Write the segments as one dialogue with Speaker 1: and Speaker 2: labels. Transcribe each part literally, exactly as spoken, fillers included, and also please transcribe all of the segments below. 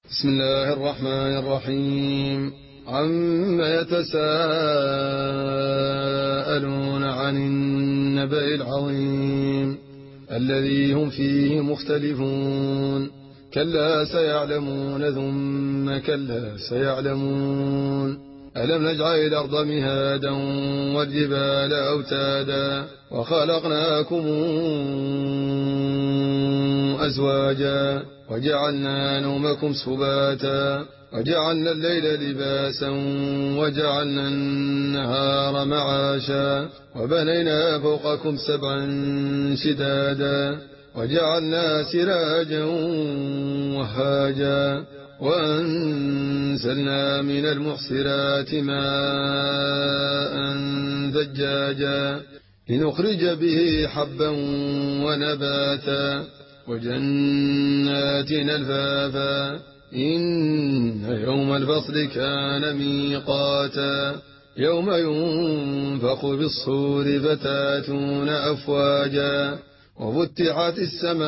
Speaker 1: بسم الله الرحمن الرحيم. عم يتساءلون عن النبأ العظيم الذي هم فيه مختلفون. كلا سيعلمون ثم كلا سيعلمون. ألم نجعل الأرض مهادا والجبال أوتادا وخلقناكم أزواجا وجعلنا نومكم سباتا وجعلنا الليل لباسا وجعلنا النهار معاشا وبنينا فوقكم سبعا شدادا وجعلنا سراجا وهاجا وأنزلنا من المعصرات ماء ثجاجا لنخرج به حبا ونباتا وجنات ألفافا إن يوم الفصل كان ميقاتا يوم ينفخ بالصور فتاتون أفواجا وفتحت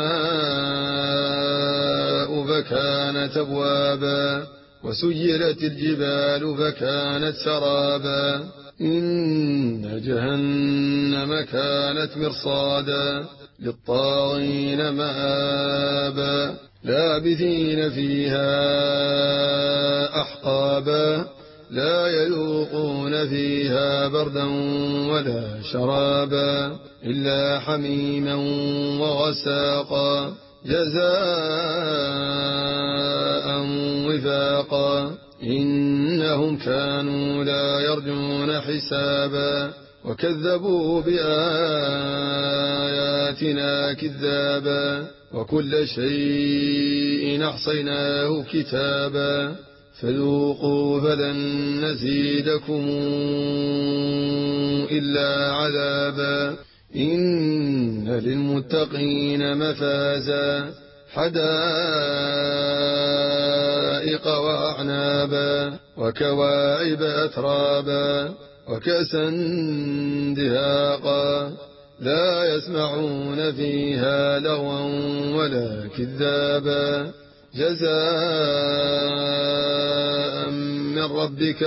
Speaker 1: السماء فكانت أبوابا وسيرت الجبال فكانت سرابا إن جهنم كانت مرصادا للطاغين مآبا لابثين فيها أحقابا لا يذوقون فيها بردا ولا شرابا إلا حميما وغساقا جزاء وفاقا إنهم كانوا لا يرجون حسابا وكذبوا بآياتنا كذابا وكل شيء أحصيناه كتابا فذوقوا فلن نزيدكم إلا عذابا إن للمتقين مفازا حدائق وأعنابا وكواعب أترابا وكأسا دهاقا لا يسمعون فيها لغوا ولا كذابا جزاء من ربك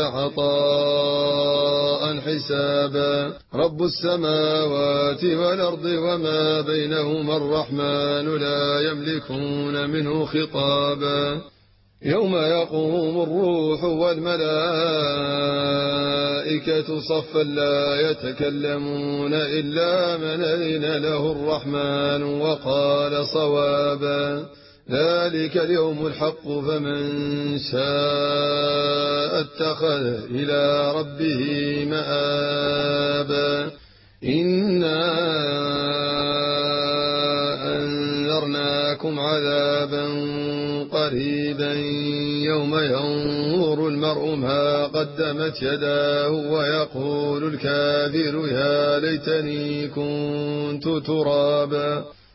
Speaker 1: عطاء حسابا رب السماوات والأرض وما بينهما الرحمن لا يملكون منه خطابا يوم يقوم الروح والملائكة صفا لا يتكلمون إلا من أذن له الرحمن وقال صوابا ذلك اليوم الحق فمن شاء اتخذ إلى ربه مآبا إنا أنذرناكم عذابا قريبا يوم ينظر المرء ما قدمت يداه ويقول الكافر يا ليتني كنت ترابا